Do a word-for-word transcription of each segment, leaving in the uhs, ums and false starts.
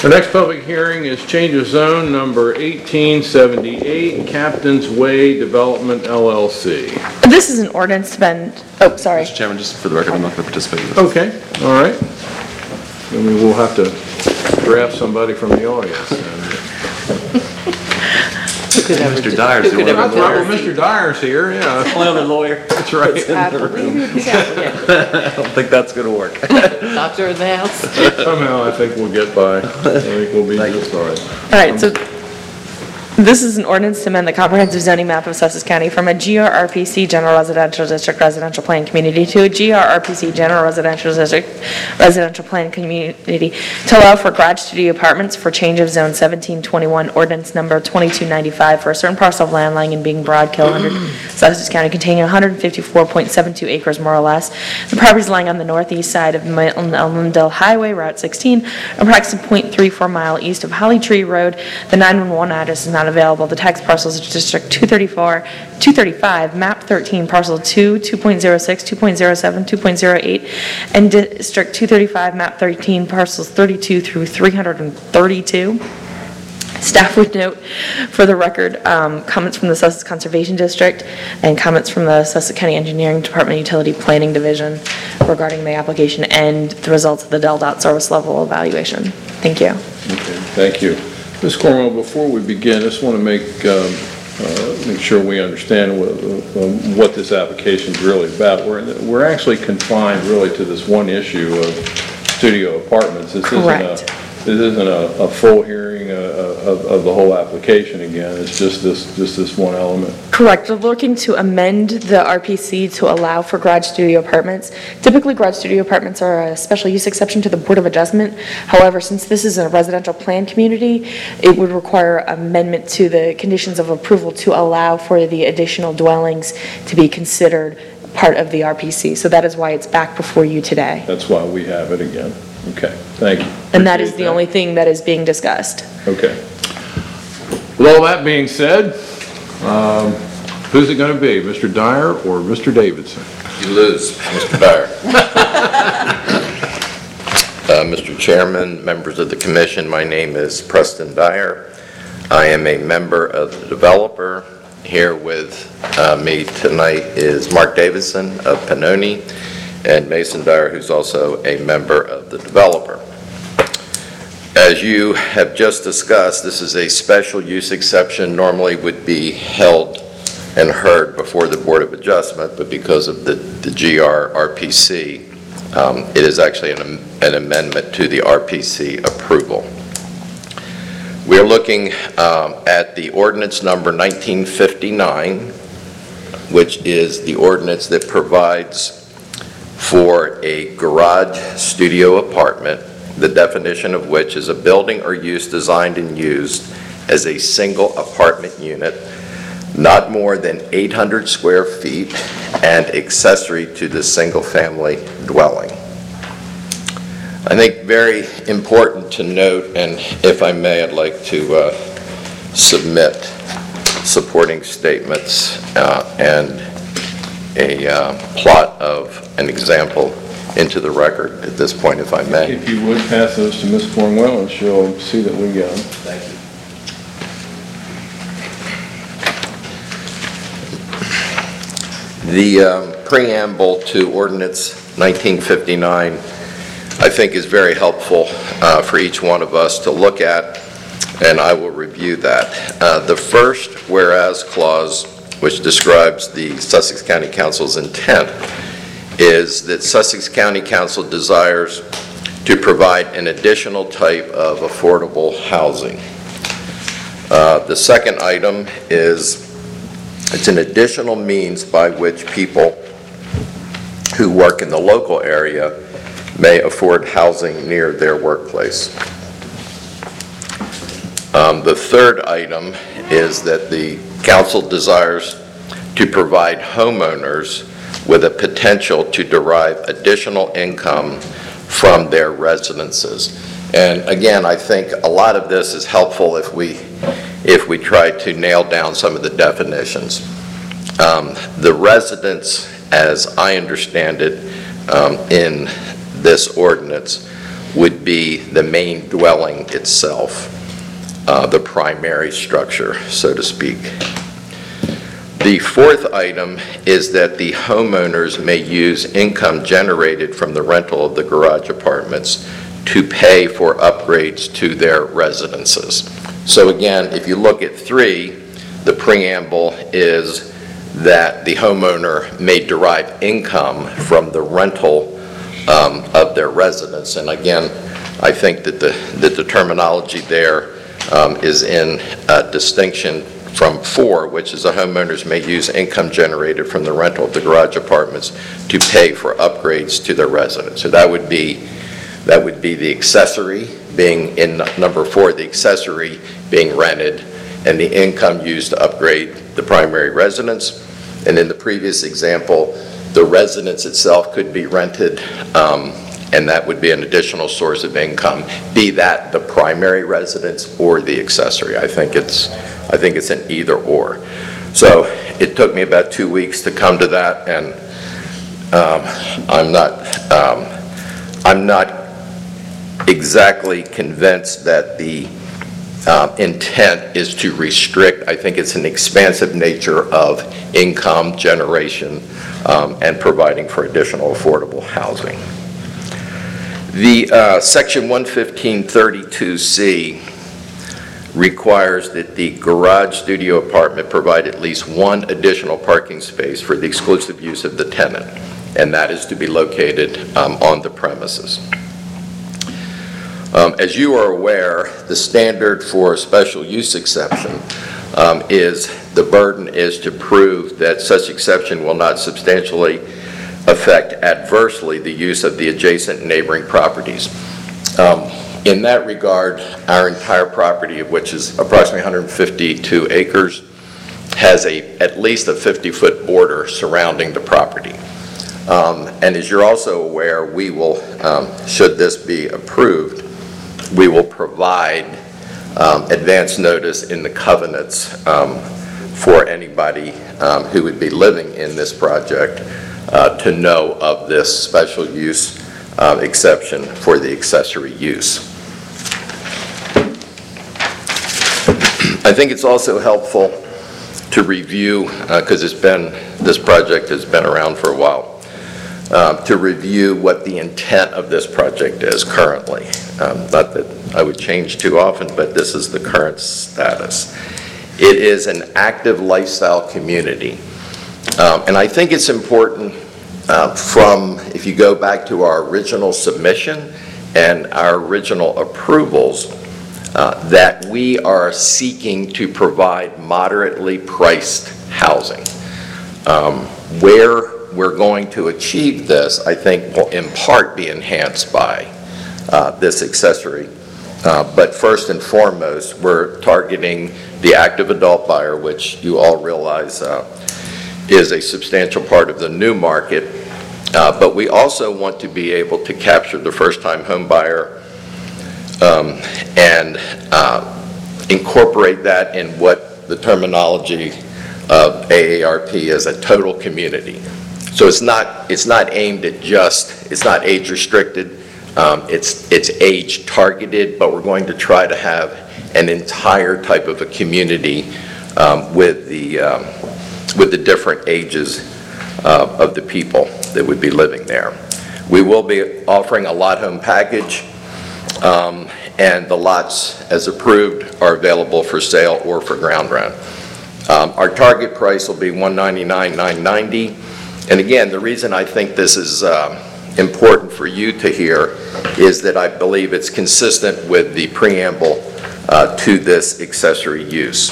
Our next public hearing is change of zone number eighteen seventy-eight, Captain's Way Development L L C. This is an ordinance to amend, oh, sorry. Mister Chairman, just for the record, I'm not going to participate in this. Okay, all right. Then we will have to draft somebody from the audience. Mister Dyer's the one Well, lawyer. Mister Dyer's here, yeah. Only other lawyer. That's right. I believe you're the applicant. I don't think that's going to work. Doctor of the house. Somehow I think we'll get by. I think we'll be just all right. All right, so this is an ordinance to amend the comprehensive zoning map of Sussex County from a G R R P C General Residential District Residential Plan Community to a G R R P C General Residential District Residential Plan Community to allow for garage studio apartments for change of zone seventeen twenty-one, ordinance number twenty-two ninety-five for a certain parcel of land lying in Bing Broad, Kill, Sussex County, containing one hundred fifty-four point seven two acres more or less. The property is lying on the northeast side of Milton Ellendale Highway, Route sixteen, approximately zero point three four mile east of Holly Tree Road. The nine one one address is not available. The tax parcels are District two thirty-four, two thirty-five, Map thirteen, Parcel two, two point oh six, two point oh seven, two point oh eight, and District two thirty-five, Map thirteen, Parcels thirty-two through three hundred thirty-two. Staff would note, for the record, um, comments from the Sussex Conservation District and comments from the Sussex County Engineering Department Utility Planning Division regarding the application and the results of the Del Dot service level evaluation. Thank you. Okay, thank you. Miz Cornwell, before we begin, I just want to make um, uh, make sure we understand what, uh, what this application is really about. We're, we're actually confined really to this one issue of studio apartments. This Correct. Isn't a, this isn't a, a full hearing uh, of, of the whole application again. It's just this, just this one element. Correct. We're looking to amend the R P C to allow for garage studio apartments. Typically, garage studio apartments are a special use exception to the Board of Adjustment. However, since this is a residential plan community, it would require amendment to the conditions of approval to allow for the additional dwellings to be considered part of the R P C. So that is why it's back before you today. That's why we have it again. Okay, thank you. And that is Appreciate the only thing that is being discussed. Okay. With all that being said, um, who's it going to be, Mister Dyer or Mister Davidson? You lose, Mister Dyer. uh, Mister Chairman, members of the Commission, my name is Preston Dyer. I am a member of the developer. Here with uh, me tonight is Mark Davidson of Pannoni and Mason Dyer, who's also a member of the developer. As you have just discussed, this is a special use exception, normally would be held and heard before the Board of Adjustment, but because of the, the G R R P C, um, it is actually an, an amendment to the R P C approval. We are looking um, at the ordinance number nineteen fifty-nine, which is the ordinance that provides for a garage studio apartment, the definition of which is a building or use designed and used as a single apartment unit, not more than eight hundred square feet and accessory to the single family dwelling. I think very important to note, and if I may, I'd like to uh, submit supporting statements uh, and a uh, plot of an example into the record at this point, if I may. If you would, pass those to Miz Cornwell, and she'll see that we get them. Thank you. The um, preamble to ordinance nineteen fifty-nine, I think, is very helpful uh, for each one of us to look at, and I will review that. Uh, the first whereas clause, which describes the Sussex County Council's intent, is that Sussex County Council desires to provide an additional type of affordable housing. Uh, the second item is it's an additional means by which people who work in the local area may afford housing near their workplace. Um, the third item is that the council desires to provide homeowners with a potential to derive additional income from their residences. And again, I think a lot of this is helpful if we if we try to nail down some of the definitions. Um, the residence, as I understand it, um, in this ordinance, would be the main dwelling itself, uh, the primary structure, so to speak. The fourth item is that the homeowners may use income generated from the rental of the garage apartments to pay for upgrades to their residences. So again, if you look at three, the preamble is that the homeowner may derive income from the rental um, of their residence. And again, I think that the, that the terminology there um, is in uh, distinction from four, which is the homeowners may use income generated from the rental of the garage apartments to pay for upgrades to their residence. So that would be, that would be the accessory being in number four, the accessory being rented, and the income used to upgrade the primary residence. And in the previous example, the residence itself could be rented, um, and that would be an additional source of income, be that the primary residence or the accessory. I think it's, I think it's an either or. So it took me about two weeks to come to that, and um, I'm not, um, I'm not exactly convinced that the uh, intent is to restrict. I think it's an expansive nature of income generation um, and providing for additional affordable housing. The uh, section one fifteen thirty-two C requires that the garage studio apartment provide at least one additional parking space for the exclusive use of the tenant, and that is to be located um, on the premises. Um, as you are aware, the standard for a special use exception um, is the burden is to prove that such exception will not substantially affect adversely the use of the adjacent neighboring properties. Um, in that regard, our entire property, which is approximately one hundred fifty-two acres, has a at least a fifty-foot border surrounding the property. Um, and as you're also aware, we will, um, should this be approved, we will provide um, advance notice in the covenants um, for anybody um, who would be living in this project uh, to know of this special use uh, exception for the accessory use. I think it's also helpful to review, because uh, it's been, this project has been around for a while, Uh, to review what the intent of this project is currently. Um, not that I would change too often, but this is the current status. It is an active lifestyle community. Um, and I think it's important uh, from, if you go back to our original submission and our original approvals, uh, that we are seeking to provide moderately priced housing. Um, where we're going to achieve this, I think, will in part be enhanced by uh, this accessory. Uh, but first and foremost, we're targeting the active adult buyer, which you all realize uh, is a substantial part of the new market. Uh, but we also want to be able to capture the first-time home buyer um, and uh, incorporate that in what the terminology of A A R P is, a total community. So it's not, it's not aimed at just, it's not age restricted, um, it's, it's age targeted, but we're going to try to have an entire type of a community um, with, the, um, with the different ages uh, of the people that would be living there. We will be offering a lot home package, um, and the lots as approved are available for sale or for ground rent. Um, our target price will be one ninety-nine nine ninety. And again, the reason I think this is um, important for you to hear is that I believe it's consistent with the preamble uh, to this accessory use.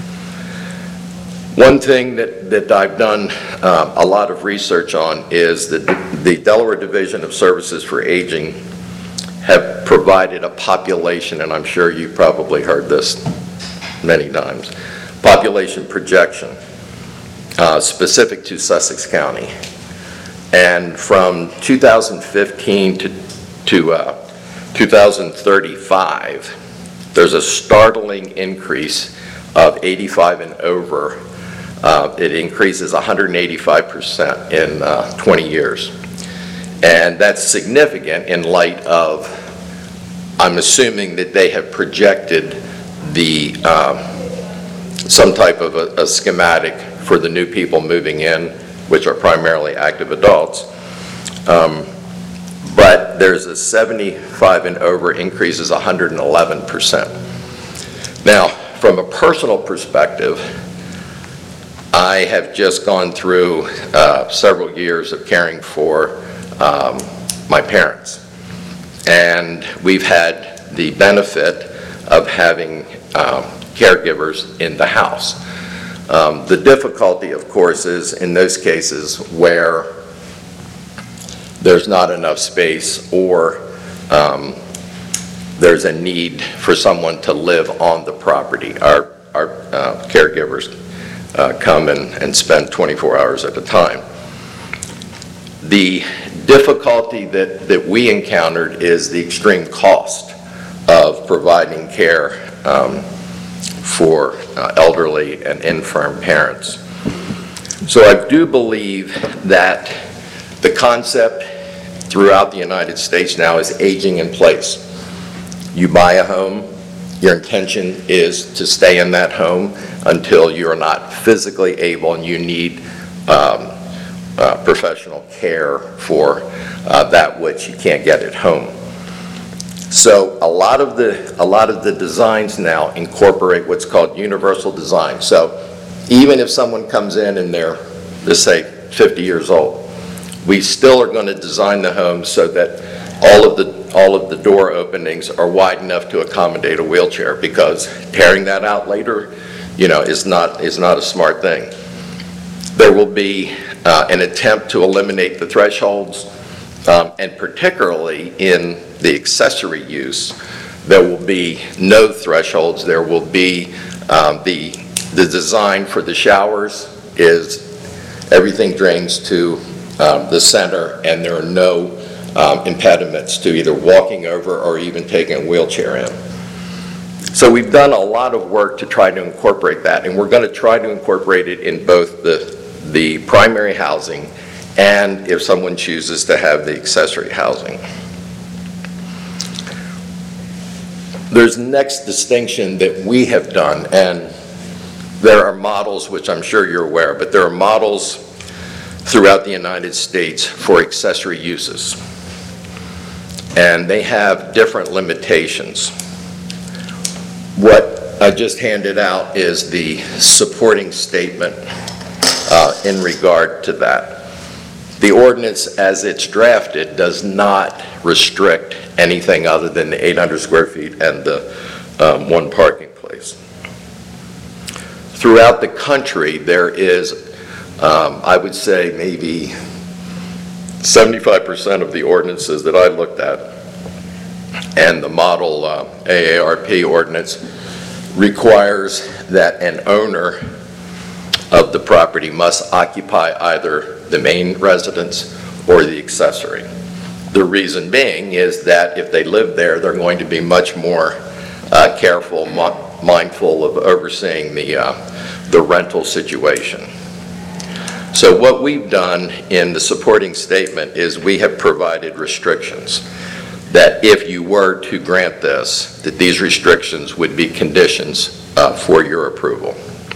One thing that, that I've done uh, a lot of research on is that the Delaware Division of Services for Aging have provided a population, and I'm sure you've probably heard this many times, population projection. Uh, specific to Sussex County. And from two thousand fifteen to, to uh, two thousand thirty-five, there's a startling increase of eighty-five and over. Uh, it increases one hundred eighty-five percent in uh, twenty years. And that's significant in light of I'm assuming that they have projected the, um, some type of a, a schematic for the new people moving in, which are primarily active adults. Um, but there's a seventy-five and over increase is one hundred eleven percent. Now, from a personal perspective, I have just gone through uh, several years of caring for um, my parents. And we've had the benefit of having um, caregivers in the house. Um, the difficulty, of course, is in those cases where there's not enough space or um, there's a need for someone to live on the property. Our, our uh, caregivers uh, come and, and spend twenty-four hours at a time. The difficulty that, that we encountered is the extreme cost of providing care um, for uh, elderly and infirm parents. So I do believe that the concept throughout the United States now is aging in place. You buy a home, your intention is to stay in that home until you're not physically able and you need um, Uh, professional care for uh, that which you can't get at home. So a lot of the a lot of the designs now incorporate what's called universal design. So even if someone comes in and they're, let's say, fifty years old, we still are going to design the home so that all of the all of the door openings are wide enough to accommodate a wheelchair, because tearing that out later, you know, is not is not a smart thing. There will be uh, an attempt to eliminate the thresholds, um, and particularly in the accessory use, there will be no thresholds. There will be um, the the design for the showers is everything drains to um, the center, and there are no um, impediments to either walking over or even taking a wheelchair in. So we've done a lot of work to try to incorporate that, and we're going to try to incorporate it in both the the primary housing and, if someone chooses to have, the accessory housing. There's next distinction that we have done, and there are models which I'm sure you're aware, but there are models throughout the United States for accessory uses, and they have different limitations. What I just handed out is the supporting statement Uh, in regard to that. The ordinance as it's drafted does not restrict anything other than the eight hundred square feet and the um, one parking place. Throughout the country, there is, um, I would say, maybe seventy-five percent of the ordinances that I looked at, and the model uh, A A R P ordinance requires that an owner of the property must occupy either the main residence or the accessory. The reason being is that if they live there, they're going to be much more uh, careful, mindful of overseeing the, uh, the rental situation. So what we've done in the supporting statement is we have provided restrictions that if you were to grant this, that these restrictions would be conditions uh, for your approval.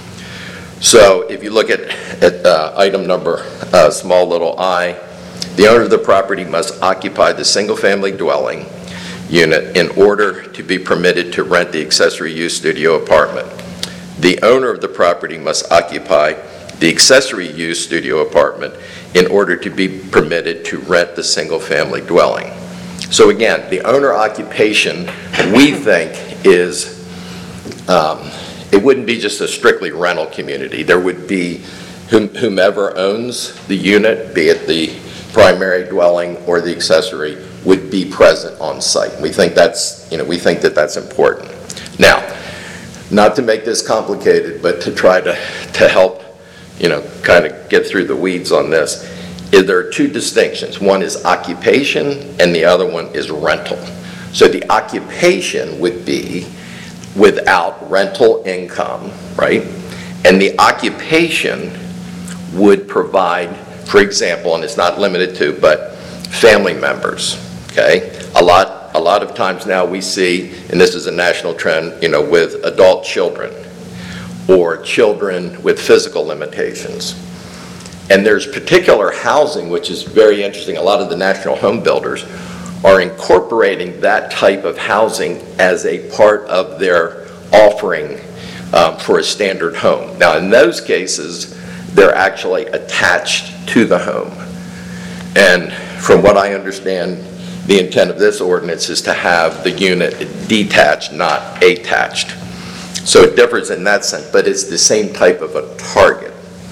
So if you look at, at uh, item number uh, small little I, the owner of the property must occupy the single-family dwelling unit in order to be permitted to rent the accessory use studio apartment. The owner of the property must occupy the accessory use studio apartment in order to be permitted to rent the single-family dwelling. So again, the owner occupation, we think, is um, it wouldn't be just a strictly rental community. There would be whomever owns the unit, be it the primary dwelling or the accessory, would be present on site. We think that's, you know, we think that that's important. Now, not to make this complicated, but to try to, to help, you know, kind of get through the weeds on this, is there are two distinctions. One is occupation and the other one is rental. So the occupation would be without rental income, right? And the occupation would provide, for example, and it's not limited to, but family members, okay? A lot, a lot of times now we see, and this is a national trend, you know, with adult children or children with physical limitations. And there's particular housing, which is very interesting. A lot of the national home builders are incorporating that type of housing as a part of their offering um, for a standard home. Now, in those cases, they're actually attached to the home. And from what I understand, the intent of this ordinance is to have the unit detached, not attached. So it differs in that sense, but it's the same type of a target.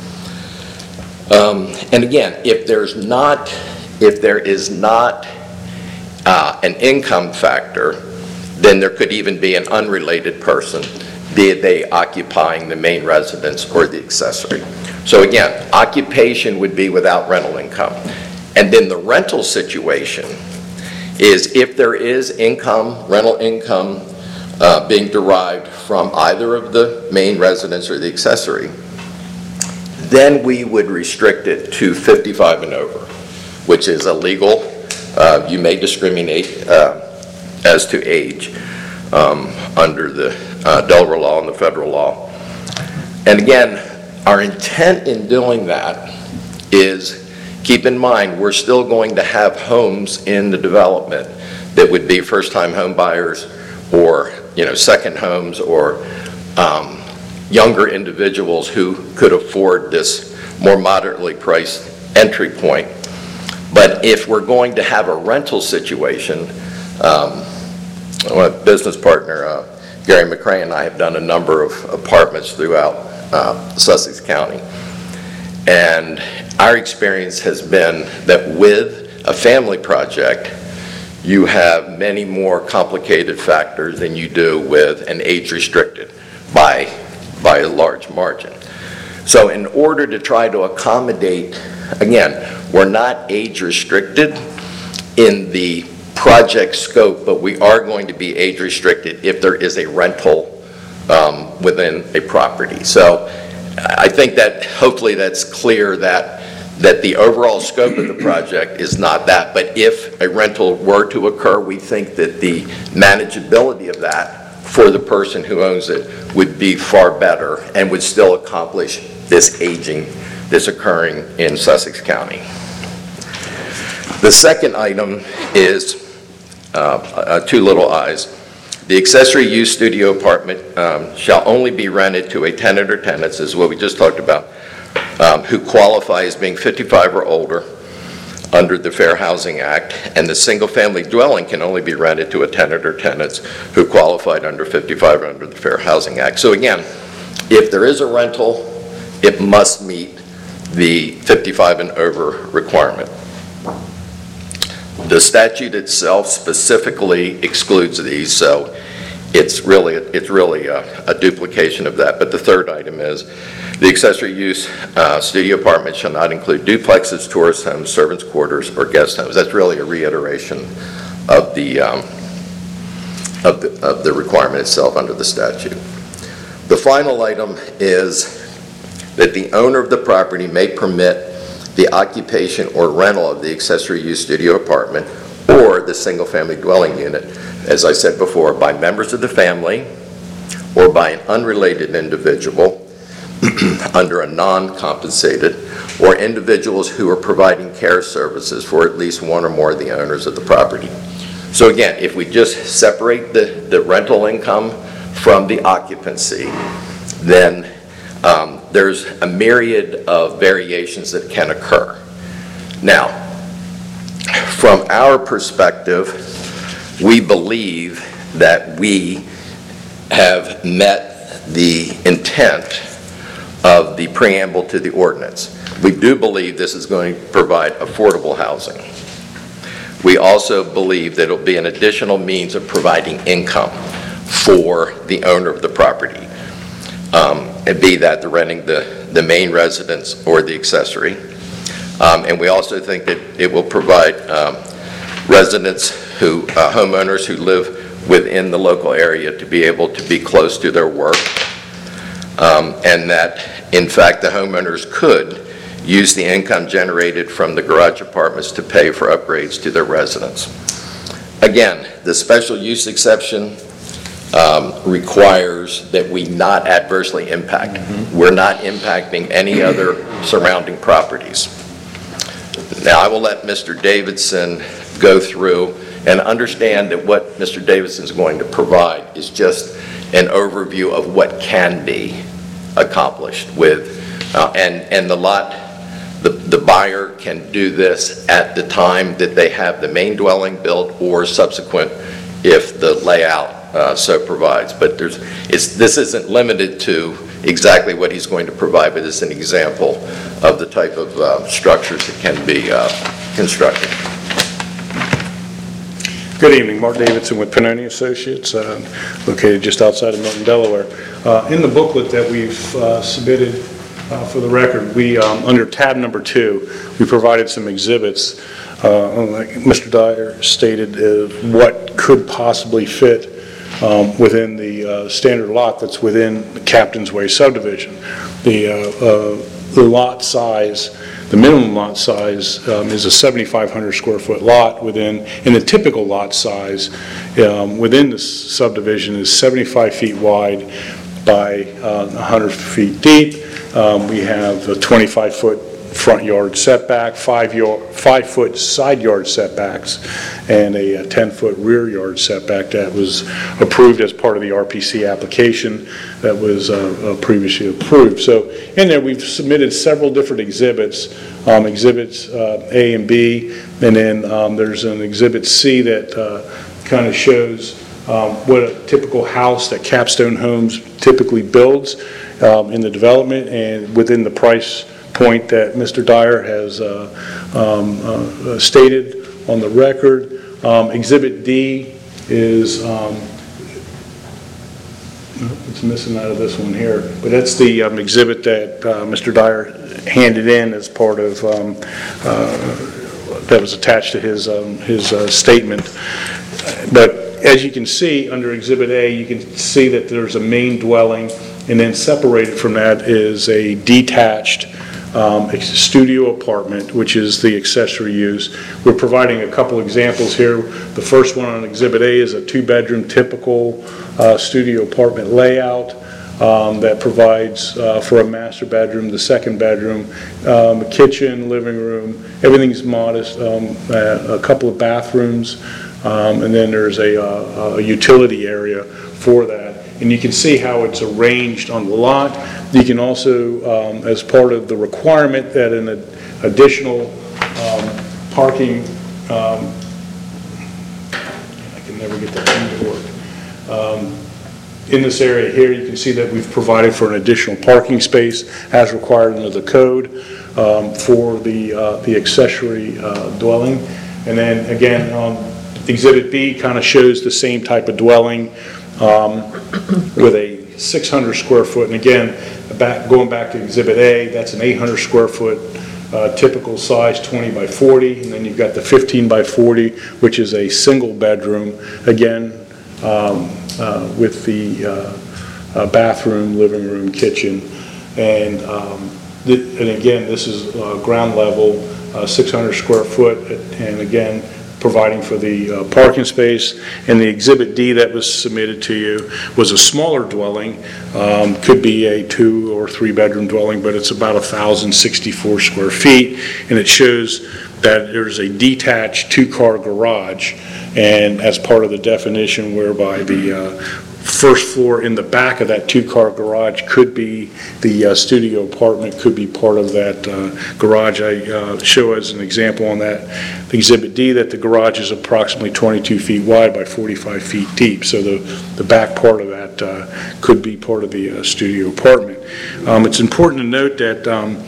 Um, and again, if there's not, if there is not uh, an income factor, then there could even be an unrelated person, be they occupying the main residence or the accessory. So again, occupation would be without rental income. And then the rental situation is if there is income, rental income uh, being derived from either of the main residence or the accessory, then we would restrict it to fifty-five and over, which is illegal. Uh, you may discriminate uh, as to age um, under the uh, Delaware law and the federal law. And again, our intent in doing that is, keep in mind, we're still going to have homes in the development that would be first-time home buyers or, you know, second homes or um, younger individuals who could afford this more moderately priced entry point. But if we're going to have a rental situation, um, my business partner, uh, Gary McCray, and I have done a number of apartments throughout uh, Sussex County. And our experience has been that with a family project, you have many more complicated factors than you do with an age-restricted by by a large margin. So in order to try to accommodate, again, we're not age restricted in the project scope, but we are going to be age restricted if there is a rental um, within a property. So I think that hopefully that's clear that that the overall scope of the project is not that, but if a rental were to occur, we think that the manageability of that for the person who owns it would be far better and would still accomplish this aging that's occurring in Sussex County. The second item is uh, uh, two little I's. The accessory use studio apartment um, shall only be rented to a tenant or tenants, is what we just talked about, um, who qualify as being fifty-five or older under the Fair Housing Act, and the single-family dwelling can only be rented to a tenant or tenants who qualified under fifty-five under the Fair Housing Act. So again, if there is a rental, it must meet the fifty-five and over requirement. The statute itself specifically excludes these, so it's really it's really a, a duplication of that. But the third item is the accessory use uh, studio apartment shall not include duplexes, tourist homes, servants' quarters, or guest homes. That's really a reiteration of the um, of the of the requirement itself under the statute. The final item is that the owner of the property may permit the occupation or rental of the accessory use studio apartment or the single-family dwelling unit, as I said before, by members of the family or by an unrelated individual under a non-compensated, or individuals who are providing care services for at least one or more of the owners of the property. So again, if we just separate the, the rental income from the occupancy, then um, there's a myriad of variations that can occur. Now, from our perspective, we believe that we have met the intent of the preamble to the ordinance. We do believe this is going to provide affordable housing. We also believe that it'll be an additional means of providing income for the owner of the property, um, and be that the renting the, the main residence or the accessory. Um, and we also think that it will provide um, residents who, uh, homeowners who live within the local area to be able to be close to their work. Um, and that, in fact, the homeowners could use the income generated from the garage apartments to pay for upgrades to their residence. Again, the special use exception um, requires that we not adversely impact. We're not impacting any other surrounding properties. Now, I will let Mister Davidson go through and understand that what Mister Davidson is going to provide is just an overview of what can be accomplished with, uh, and, and the lot, the, the buyer can do this at the time that they have the main dwelling built or subsequent if the layout uh, so provides. But there's, it's, this isn't limited to exactly what he's going to provide, but it's an example of the type of uh, structures that can be uh, constructed. Good evening, Mark Davidson with Pannoni Associates, uh, located just outside of Milton, Delaware. Uh, in the booklet that we've uh, submitted uh, for the record, we, um, under tab number two, we provided some exhibits. Uh, like Mister Dyer stated, uh, what could possibly fit um, within the uh, standard lot that's within the Captain's Way subdivision. The, uh, uh, the lot size, the minimum lot size um, is a seventy-five hundred square foot lot within, and the typical lot size um, within this subdivision is seventy-five feet wide by uh, one hundred feet deep. Um, we have a twenty-five foot front yard setback, five, yard, five foot side yard setbacks, and a ten foot rear yard setback that was approved as part of the R P C application that was uh, uh, previously approved. So in there we've submitted several different exhibits, um, exhibits uh, A and B, and then um, there's an exhibit C that uh, kind of shows um, what a typical house that Capstone Homes typically builds um, in the development and within the price point that Mister Dyer has uh, um, uh, stated on the record. Um, Exhibit D is, um, it's missing out of this one here, but that's the um, exhibit that uh, Mister Dyer handed in as part of, um, uh, that was attached to his, um, his uh, statement. But as you can see, under Exhibit A, you can see that there's a main dwelling, and then separated from that is a detached Um, a studio apartment, which is the accessory use. We're providing a couple examples here. The first one on Exhibit A is a two-bedroom typical uh, studio apartment layout um, that provides uh, for a master bedroom, the second bedroom, um, a kitchen, living room. Everything's modest, um, a, a couple of bathrooms, um, and then there's a, a, a utility area for that. And you can see how it's arranged on the lot. You can also, um, as part of the requirement that an ad additional um, parking, um, I can never get that thing to work. Um, in this area here, you can see that we've provided for an additional parking space as required under the code um, for the, uh, the accessory uh, dwelling. And then again, um, Exhibit B kind of shows the same type of dwelling um, with a six hundred square foot, and again, back, going back to Exhibit A, that's an eight hundred square foot uh, typical size, twenty by forty, and then you've got the fifteen by forty, which is a single bedroom, again, um, uh, with the uh, uh, bathroom, living room, kitchen, and, um, and again, this is uh, ground level, uh, six hundred square foot, and again, providing for the uh, parking space. And the Exhibit D that was submitted to you was a smaller dwelling, um, could be a two or three bedroom dwelling, but it's about one thousand sixty-four square feet, and it shows that there's a detached two-car garage, and as part of the definition whereby the uh, first floor in the back of that two-car garage could be the uh, studio apartment, could be part of that uh, garage. I uh, show as an example on that Exhibit D that the garage is approximately twenty-two feet wide by forty-five feet deep, so the, the back part of that uh, could be part of the uh, studio apartment. Um, it's important to note that um,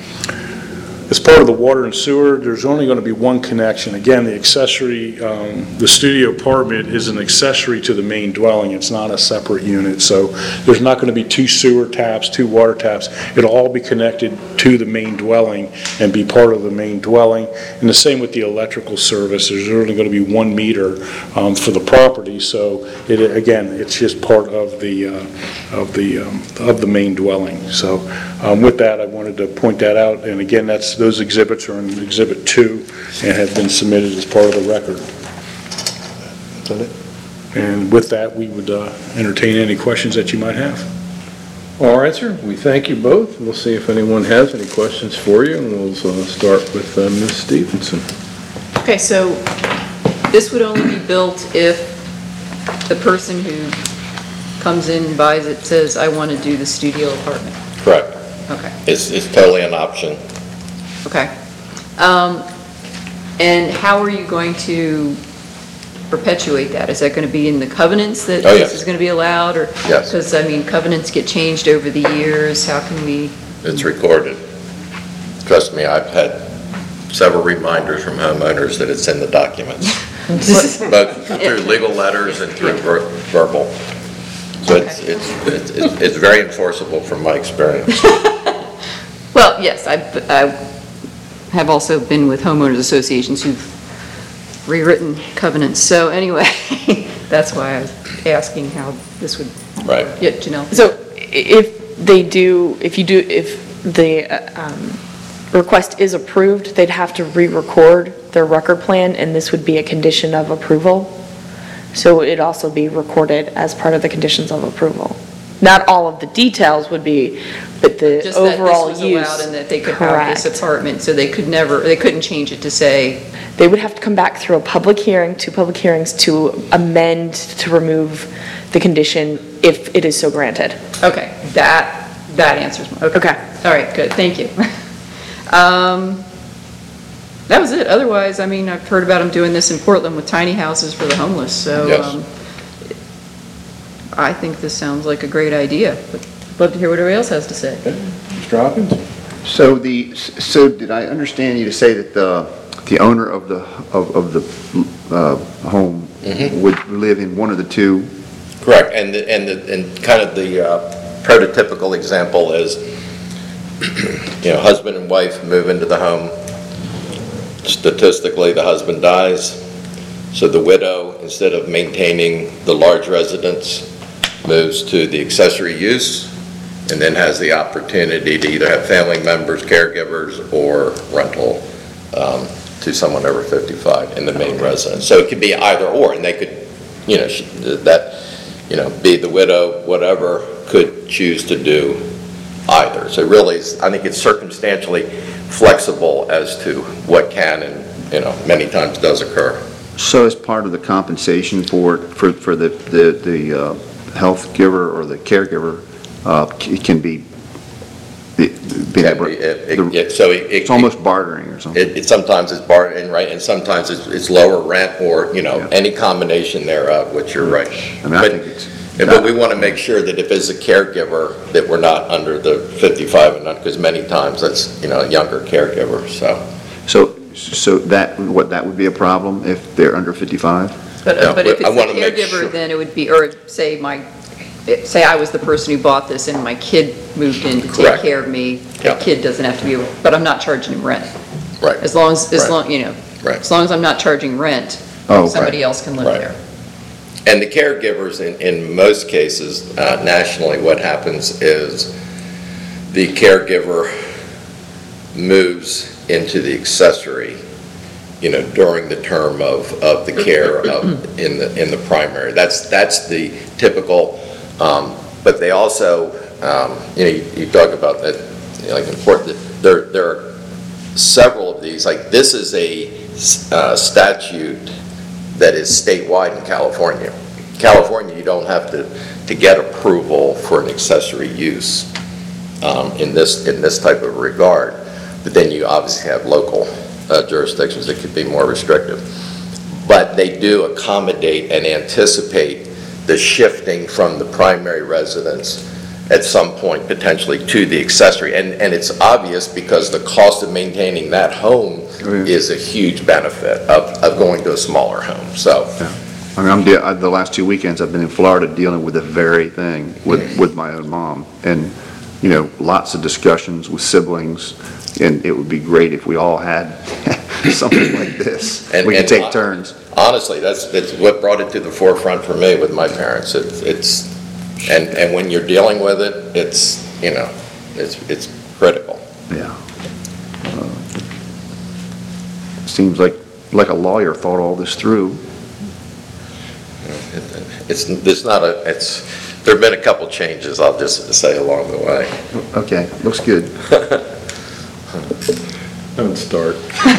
as part of the water and sewer, there's only going to be one connection. Again, the accessory, um, the studio apartment is an accessory to the main dwelling. It's not a separate unit. So there's not going to be two sewer taps, two water taps. It'll all be connected to the main dwelling and be part of the main dwelling. And the same with the electrical service. There's only going to be one meter um, for the property. So it, again, it's just part of the uh, of the um, of the main dwelling. So um, with that, I wanted to point that out. And again, that's those exhibits are in Exhibit two and have been submitted as part of the record. And with that, we would uh, entertain any questions that you might have. All right, sir, we thank you both. We'll see if anyone has any questions for you, and we'll uh, start with uh, Miz Stevenson. Okay, so this would only be built if the person who comes in and buys it says, I want to do the studio apartment. Correct. Okay, It's, it's totally an option. okay. Um, And how are you going to perpetuate that? Is that going to be in the covenants that Oh, this yes. is going to be allowed, or? Yes. Because, I mean, covenants get changed over the years, how can we? It's recorded. Trust me, I've had several reminders from homeowners that it's in the documents, both through legal letters and through ver- verbal. So it's, it's, it's, it's it's very enforceable from my experience. Well, yes, I, I have also been with homeowners associations who've rewritten covenants, so anyway, that's why I was asking how this would. Right. Yeah, Janelle? So i- if they do, if you do, if the uh, um, request is approved, they'd have to re-record their record plan, and this would be a condition of approval. So it'd also be recorded as part of the conditions of approval. Not all of the details would be, but the Just that overall this use. was allowed and that they could have this Correct. apartment, so they could never, they couldn't change it to say, They would have to come back through a public hearing, two public hearings, to amend, to remove the condition if it is so granted. okay, that, that answers my, okay. Okay. All right, good, thank you. Um, That was it, otherwise, I mean, I've heard about them doing this in Portland with tiny houses for the homeless, so. Yes. um, I think this sounds like a great idea, but I'd love to hear what everybody else has to say. Mister Hopkins? So the, so did I understand you to say that the, the owner of the, of, of the uh, home would live in one of the two? Correct, and, the- and, the- and kind of the uh, prototypical example is, you know, husband and wife move into the home. Statistically, the husband dies, so the widow, instead of maintaining the large residence, moves to the accessory use, and then has the opportunity to either have family members, caregivers, or rental um, to someone over fifty-five in the main residence. So it could be either or, and they could, you know, sh- that, you know, be the widow, whatever, could choose to do either. So really, it's- I think it's circumstantially flexible as to what can and, you know, many times does occur. So as part of the compensation for, for, for the, the, the uh, health giver or the caregiver, uh, c- it can be, be- being Can able- be- it- it- the- it- So it- it- it's almost bartering or something. It, it sometimes it's bargain, right, and sometimes it's, it's lower rent or, you know, Yeah. any combination thereof, which you're right. I mean, I But- think it's. yeah, But we want to make sure that if it's a caregiver, that we're not under the fifty-five and up, because many times that's, you know, a younger caregiver, so. So, so that, what, that would be a problem if they're under fifty-five? But, Yeah, but if I it's wanna the make sure. caregiver, then it would be, or say my, say I was the person who bought this and my kid moved in to take Correct. care of me. Yeah. The kid doesn't have to be, but I'm not charging him rent. Right. As long as, as Right. long, you know, Right. as long as I'm not charging rent, Oh, okay. somebody else can live Right. there. And the caregivers, in, in most cases, uh, nationally, what happens is the caregiver moves into the accessory, you know, during the term of, of the care of, in the, in the primary. That's, that's the typical, um, but they also, um, you know, you, you talk about that, you know, like important, there, there are several of these, like this is a uh, statute that is statewide in California. California, you don't have to, to get approval for an accessory use um, in this, in this type of regard. But then you obviously have local uh, jurisdictions that could be more restrictive. But they do accommodate and anticipate the shifting from the primary residence at some point potentially to the accessory. And, and it's obvious because the cost of maintaining that home Oh, yeah. is a huge benefit of, of going to a smaller home, so. Yeah. I mean, I'm, de- I- the last two weekends, I've been in Florida dealing with the very thing with, with my own mom. And, you know, lots of discussions with siblings, and it would be great if we all had something like this. And- We could and take hon- turns. Honestly, that's, that's what brought it to the forefront for me with my parents. It's, it's, and, and when you're dealing with it, it's, you know, it's, it's critical. Yeah. Uh, Seems like, like a lawyer thought all this through. it's, there's not a, it's, there've been a couple changes, I'll just say along the way. Okay, looks good. Don't start.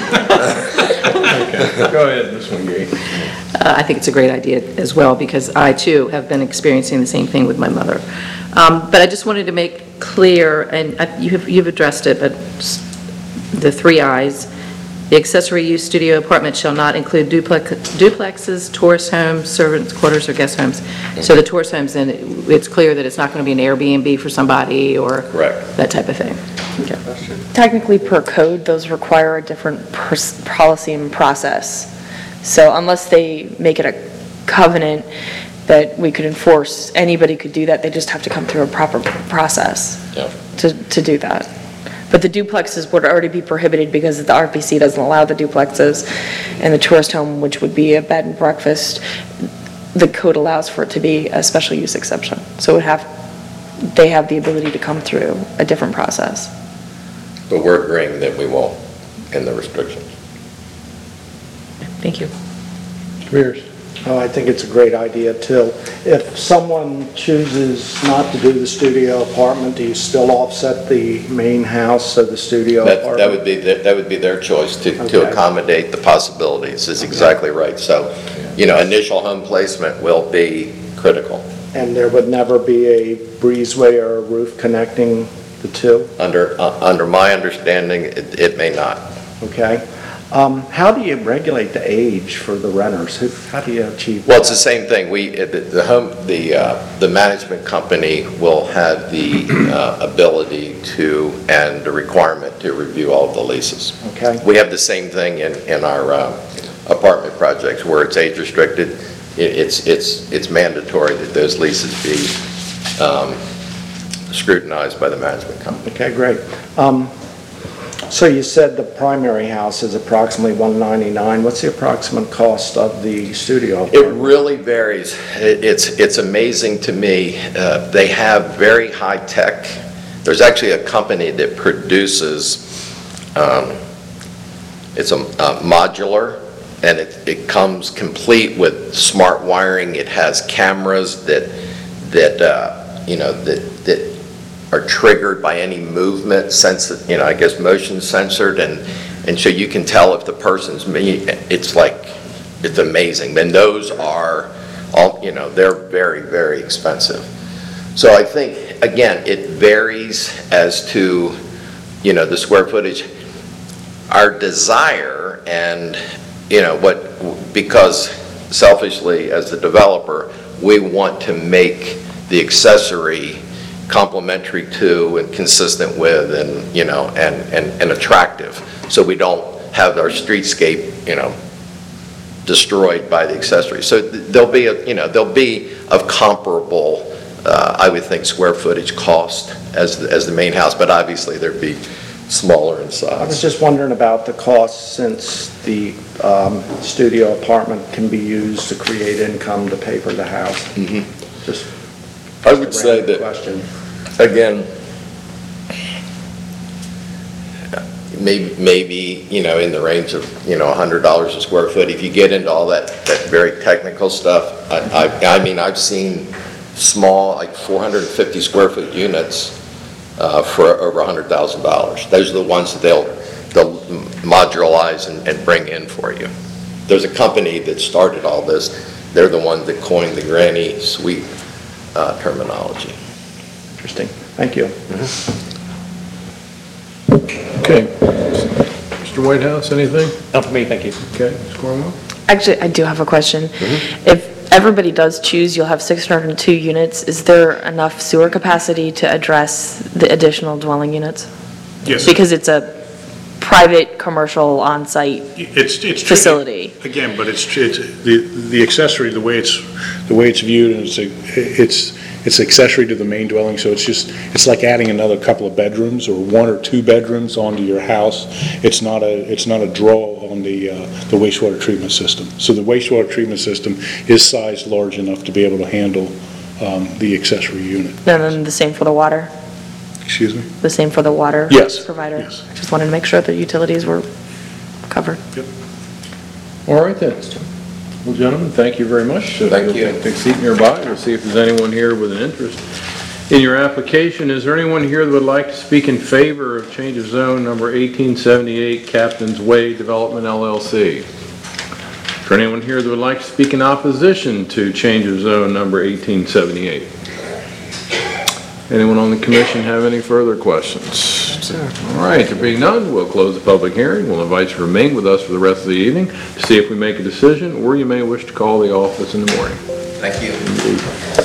Okay, go ahead, Miz Wingate. Uh, I think it's a great idea as well, because I too have been experiencing the same thing with my mother. Um, But I just wanted to make clear, and I- you have, you've addressed it, but s- the three Is, the accessory use studio apartment shall not include duplex duplexes, tourist homes, servants' quarters, or guest homes. So the tourist homes, then, it- it's clear that it's not going to be an Airbnb for somebody or Correct. that type of thing. Okay. Technically, per code, those require a different pers- policy and process. So unless they make it a covenant that we could enforce, anybody could do that, they just have to come through a proper process Yeah. to, to do that. But the duplexes would already be prohibited because the R P C doesn't allow the duplexes, and the tourist home, which would be a bed and breakfast, the code allows for it to be a special use exception. So it would have, they have the ability to come through a different process. But we're agreeing that we won't in the restrictions. Thank you. Spears. Oh, I think it's a great idea, too. If someone chooses not to do the studio apartment, do you still offset the main house of the studio That, apartment? that would be, their- that would be their choice to, to Okay. accommodate the possibilities, is exactly right. So, you know, initial home placement will be critical. And there would never be a breezeway or a roof connecting the two, Under, uh, under my understanding, it, it may not. okay? Um, How do you regulate the age for the renters? Who- How do you achieve? Well, it's the that? same thing. We, uh, the the home, the, uh, the management company will have the uh, ability to, and the requirement to review all of the leases. Okay. We have the same thing in, in our uh, apartment projects where it's age restricted. It- It's, it's, it's mandatory that those leases be um, scrutinized by the management company. Okay, great. Um, So you said the primary house is approximately one ninety-nine. What's the approximate cost of the studio It apartment? really varies. It- It's, it's amazing to me. Uh, They have very high-tech, there's actually a company that produces, um, it's a a modular, and it, it comes complete with smart wiring. It has cameras that, that, uh, you know, that, that are triggered by any movement, sense, you know, I guess motion censored, and, and so you can tell if the person's, me. It's like, it's amazing. And those are, all you know, they're very, very expensive. So I think, again, it varies as to, you know, the square footage. Our desire and, you know, what, because selfishly, as the developer, we want to make the accessory complementary to and consistent with and, you know, and, and, and attractive. So we don't have our streetscape, you know, destroyed by the accessory. So th- there'll be, a you know, there'll be of comparable, uh, I would think, square footage cost as, the- as the main house, but obviously there'd be smaller in I was size. just wondering about the cost, since the um, studio apartment can be used to create income to pay for the house. Just I would say random that, question. again, maybe, maybe, you know, in the range of, you know, one hundred dollars a square foot. If you get into all that, that very technical stuff, I, I, I mean, I've seen small, like four hundred fifty square foot units uh, for over one hundred thousand dollars. Those are the ones that they'll, they'll modularize and, and bring in for you. There's a company that started all this. They're the ones that coined the granny suite uh, terminology. Interesting. Thank you. Okay. Mister Whitehouse, anything? Not for me, thank you. Okay, Miz Cornwell? Actually, I do have a question. If everybody does choose, you'll have six hundred two units. Is there enough sewer capacity to address the additional dwelling units? Yes. Because it's a private, commercial, on-site It's, it's. facility. Again, but it's, it's, the, the accessory, the way it's, the way it's viewed, and it's, a- it's, it's accessory to the main dwelling, so it's just, it's like adding another couple of bedrooms, or one or two bedrooms onto your house. It's not a, it's not a draw on the, uh, the wastewater treatment system. So the wastewater treatment system is sized large enough to be able to handle, um, the accessory unit. And then the same for the water? Excuse me? The same for the water Yes, provider? yes. Just wanted to make sure the utilities were covered. All right then. Well, gentlemen, thank you very much. So Thank if you'll you. Take a seat nearby. We'll see if there's anyone here with an interest in your application. Is there anyone here that would like to speak in favor of change of zone number eighteen seventy-eight Captain's Way Development L L C? Is there anyone here that would like to speak in opposition to change of zone number eighteen seventy-eight? Anyone on the commission have any further questions? All right, there being none, we'll close the public hearing. We'll invite you to remain with us for the rest of the evening to see if we make a decision, or you may wish to call the office in the morning. Thank you.